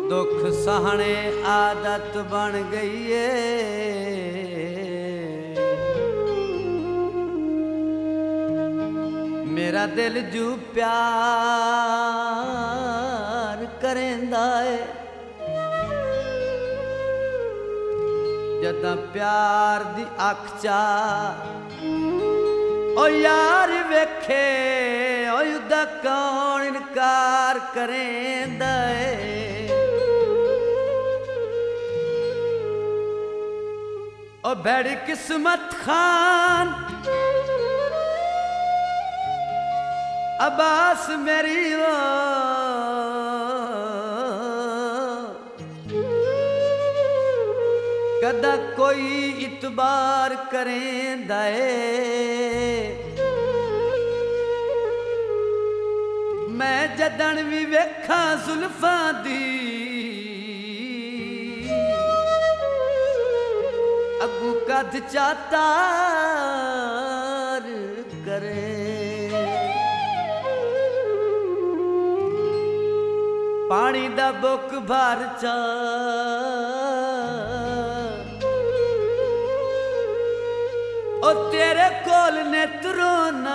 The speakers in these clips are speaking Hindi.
दुख सहने आदत बन गई है। मेरा दिल जू प्यार करेंदा है, जदा प्यार दी अख चा ओ यार वेखे ओदा कौन इनकार करेंदा है। ओ बड़ी किस्मत खान अब्बास मेरी वो कदा कोई इतबार करेंदा है। मैं जदन भी वेखा जुल्फां दी अगू कद चातार करे। पानी दा बुक भर चा ओ तेरे कोल ने तुरोना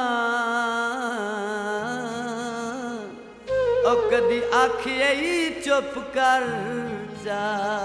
ओ कदी आखिए ही चुप कर जा।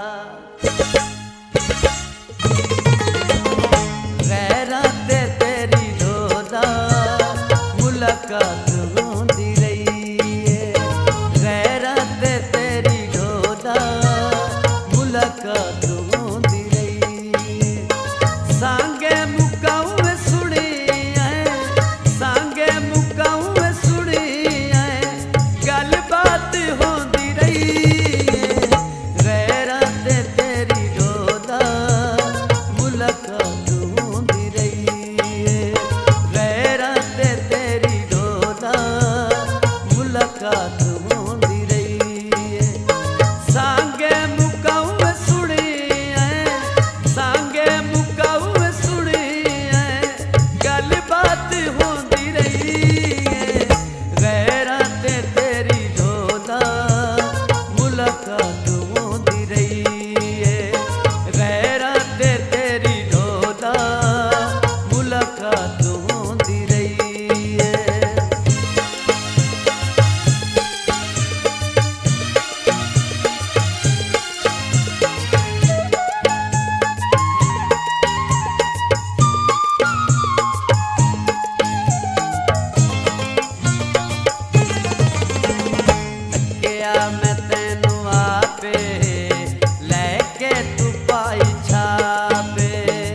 गैरां ते तेरी दोदा मुलाकात होंदी रही है। गैरां ते तेरी दोदा मुलाकात होंदी रही है। सांगे मुकाऊ में सुनी है, सांगे मुकाऊ में सुनी है, गल बात होंदी रही है। गैरां ते तेरी दोदा मुलाकात होंदी रही है। गैरां ते तेरी दोदा मुलाकात होंदी रही है। सांगे मुकाऊ में सुनी है, सांगे मुकाऊ में सुनी है, गल बात होंदी रही है। गैरां ते तेरी दोदा मुलाकात होंदी रही है। गैरां ते तेरी दोदा मुलाकात होंदी रही है। क्या मैं तेनू आपे लैके तू पाई छापे।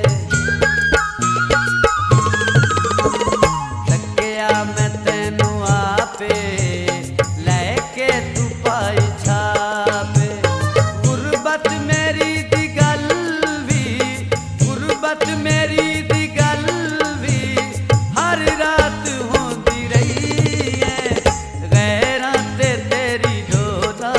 क्या मैं तेनू आपे लैके तू पाई छापे। गुरबत मेरी दी गल भी, गुरबत मेरी दी गल भी हर रात होंदी रही है। गैरां ते तेरी दोदा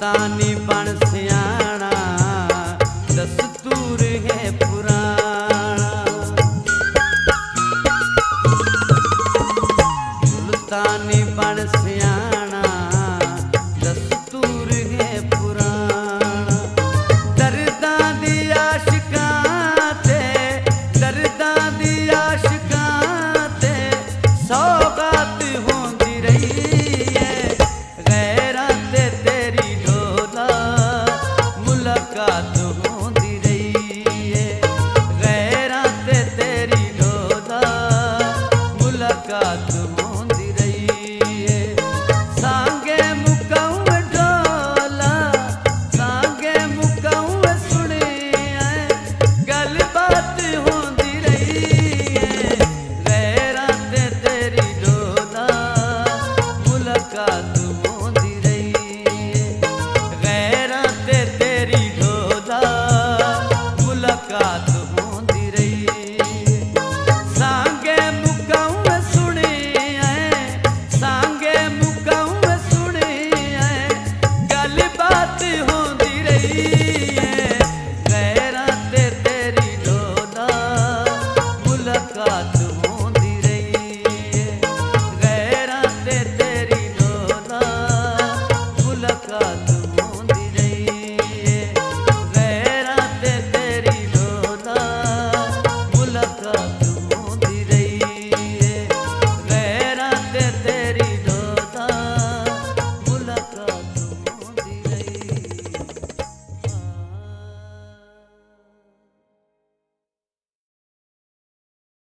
तानी